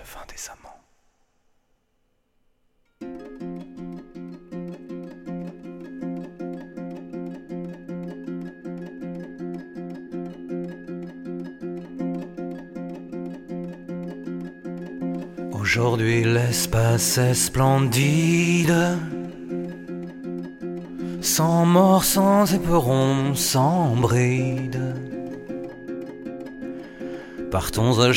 fin des amants. Aujourd'hui l'espace est splendide, sans mort, sans éperon, sans bride. Partons à